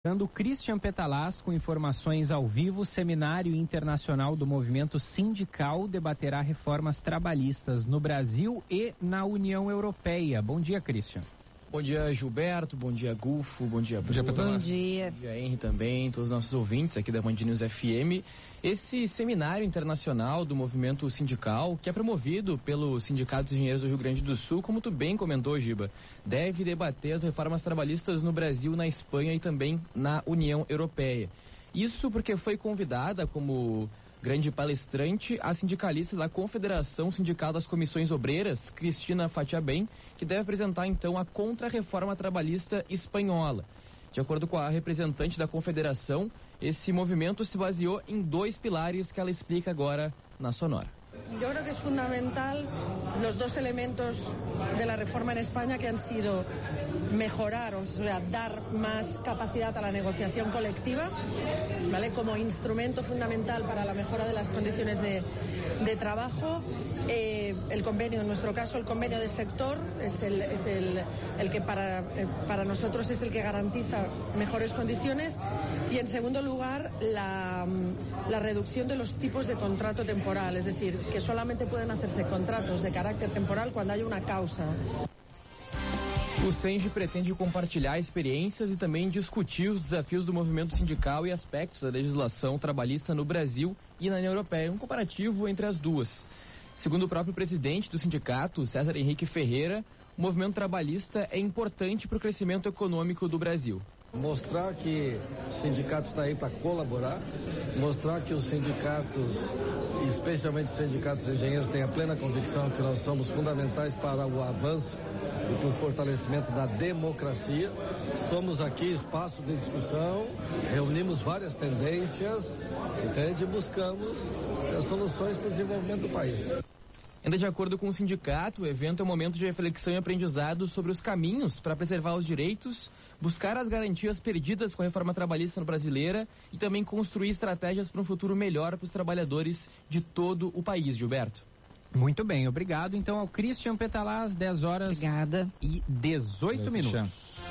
O Christian Petalaz com informações ao vivo. Seminário Internacional do Movimento Sindical debaterá reformas trabalhistas no Brasil e na União Europeia. Bom dia, Christian. Bom dia, Gilberto. Bom dia, Gulfo. Bom dia, Bruno. Bom dia. Bom dia, Henry também, todos os nossos ouvintes aqui da Band News FM. Esse seminário internacional do movimento sindical, que é promovido pelo Sindicato dos Engenheiros do Rio Grande do Sul, como tu bem comentou, Giba, deve debater as reformas trabalhistas no Brasil, na Espanha e também na União Europeia. Isso porque foi convidada como grande palestrante a sindicalista da Confederação Sindical das Comissões Obreiras, Cristina Fatiabem, que deve apresentar então a contra-reforma trabalhista espanhola. De acordo com a representante da Confederação, esse movimento se baseou em 2 pilares que ela explica agora na Sonora. Yo creo que es fundamental los 2 elementos de la reforma en España que han sido mejorar, o sea, dar más capacidad a la negociación colectiva, ¿vale? Como instrumento fundamental para la mejora de las condiciones de trabajo. El convenio, en nuestro caso, el convenio de sector es el que para nosotros es el que garantiza mejores condiciones. Y en segundo lugar, la reducción de los tipos de contrato temporal, es decir, que solamente pueden hacerse contratos de carácter temporal cuando haya una causa. O SENGE pretende compartilhar experiências e também discutir os desafios do movimento sindical e aspectos da legislação trabalhista no Brasil e na União Europeia, um comparativo entre as duas. Segundo o próprio presidente do sindicato, César Henrique Ferreira, o movimento trabalhista é importante para o crescimento econômico do Brasil. Mostrar que o sindicato está aí para colaborar, mostrar que os sindicatos, especialmente os sindicatos de engenheiros, têm a plena convicção que nós somos fundamentais para o avanço e para o fortalecimento da democracia. Somos aqui espaço de discussão, reunimos várias tendências, entende? E buscamos soluções para o desenvolvimento do país. Ainda de acordo com o sindicato, o evento é um momento de reflexão e aprendizado sobre os caminhos para preservar os direitos, buscar as garantias perdidas com a reforma trabalhista brasileira e também construir estratégias para um futuro melhor para os trabalhadores de todo o país, Gilberto. Muito bem, obrigado. Então ao Christian Petalaz, 10 horas Obrigada. e 18 minutos.